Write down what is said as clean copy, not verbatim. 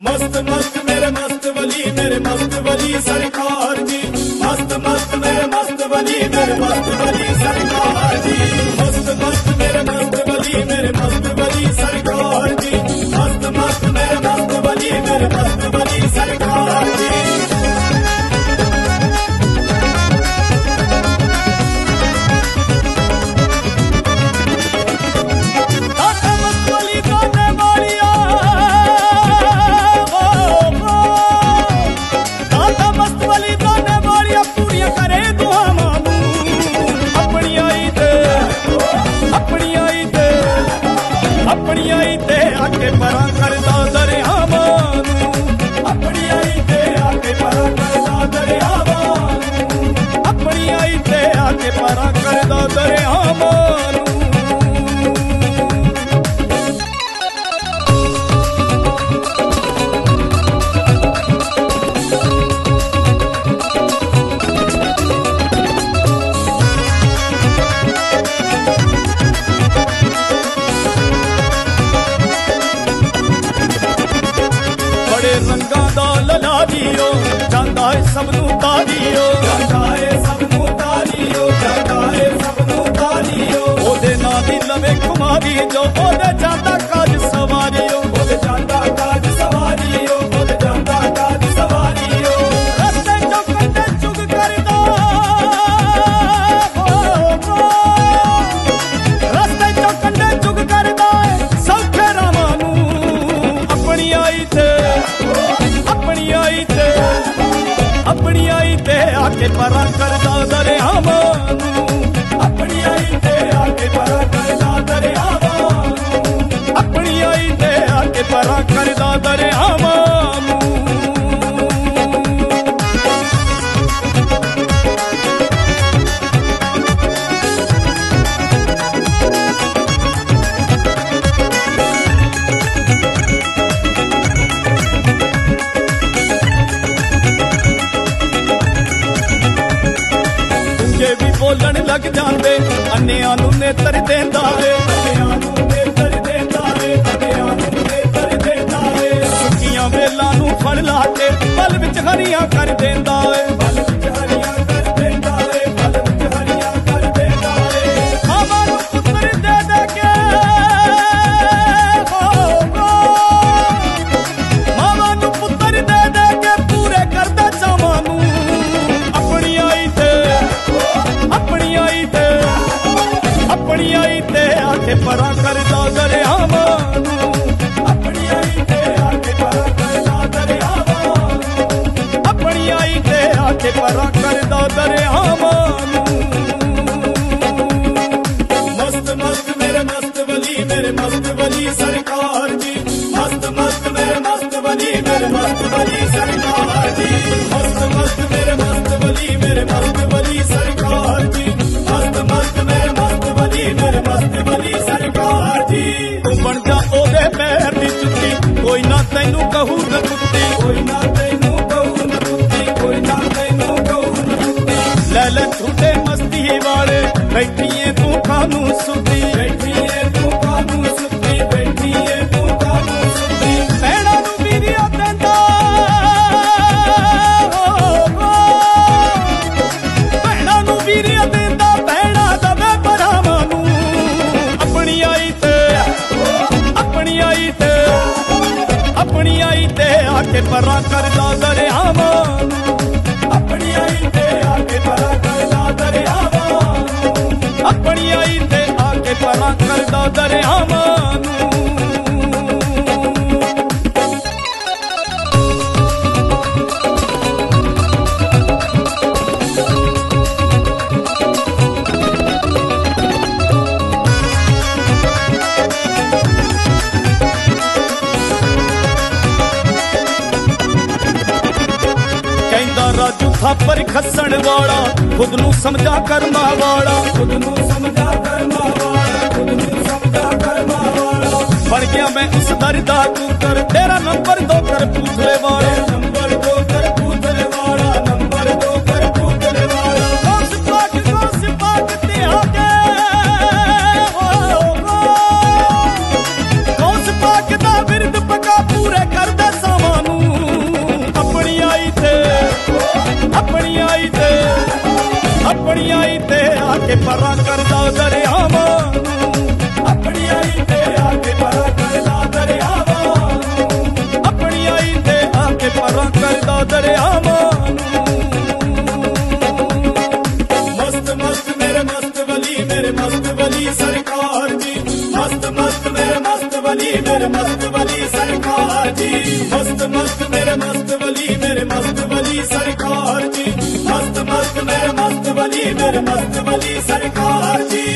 मस्त मस्त मेरे मस्त वली सरकार जी। मस्त मस्त मेरे मस्त वली सरकार जी। मस्त मस्त मेरे मस्त वली सरकार जी। मस्त मस्त मेरे मस्त वली सरकार जी। अपनी आई ते आके परा करदा दरियावां नूं। अपनी आई ते आके परा करदा दरियावां नूं। अपनी आई ते आके परा करदा दरियावां नूं। रंगां दा लला दियो जांदा है सबनू तारियो। जांदा है सबनू तारियो। जांदा है सबनू तारियो। ओदे नां दी लवे कुमारी जो ओदे जांदा काज सवारियो। ओदे जांदा काज सवारियो। ओदे जांदा काज सवारियो। रस्ते चो कंडे चुग करदा रस्ते चो कंडे चुग करदा सौखे रावां नूं। अपनी आई ते अपनी आई ते आके परा करदा दरियावां नूं। अपनी आई ते आके परा करदा दरियावां नूं। अपनी आई ते आके परा करदा दरियावां नूं। बोलन लग जाते अन्नियां नूं नेतर देंदा है। अन्नियां नूं नेतर देंदा है। अन्नियां नूं नेतर देंदा है। सुक्कियां बेलां नूं फड़ ला के पल विच हरियां कर देंदा है। पल विच हरियां कर देंदा है। पल विच हरियां कर देंदा है। मावां नूं पुत्तर दे दे के मावां नूं पुत्तर दे दे के पूरे करदा चावां नूं। अपनी आई ते अपनी आई ते आके परा करदा दरियावां नूं। अपनी आई ते आके परा करदा दरियावां नूं। अपनी आई ते आके परा करदा दरियावां नूं। मस्त मस्त मेरे मस्त वली सरकार जी। मस्त मस्त मेरे मस्त वली सरकार जी। मस्त मस्त मेरे मस्त वली सरकार जी। मस्त मस्त मेरे मस्त वली सरकार जी। तू बन जा ओदे पैर दी जुत्ती कोई ना तैनू कहू न कुत्ती। कोई ना तैनू कहू न कुत्ती। कोई ना तैनू कहू न कुत्ती। ले ले झूठे मस्ती वाले बैठिए तू खानू सुती। बैठिए तू खानू सुती। बैठिए तू खानू सुती। भैणां नूं वीरिया देंदा भैणां नूं वीरिया देंदा भैणां दवे भरावां नूं। अपनी आई ते आके परा करदा दरियावां नूं। अपनी आई ते आके परा करदा दरियावां नूं। अपनी आई ते आके परा करदा दरियावां नूं। राजू थापर खसण वाला खुद नू समझा करना वाला। खुद नू समझा करना वाला। खुद नू समझा करना वाला। बन गया मैं उस दर दा तू कर तेरा नंबर 2 कर पूछने वाला। नंबर 2 कर पूछने वाला। नंबर 2 कर पूछने वाला। कौस पाक ते आगे कौस पाक दा विरद पका पूरे कर दे सावां अपनी आई ते आके परा करदा दरियावां अपनी आई ते आके परा करदा दरियावां अपनी आई ते आके परा करदा दरियावां मस्त मस्त मेरे मस्त वली सरकार जी मस्त मस्त मेरे मस्त वली सरकार जी मस्त मस्त मेरे मस्त वली सरकार जी मस्त मस्त मेरे मस्त वली सरकार जी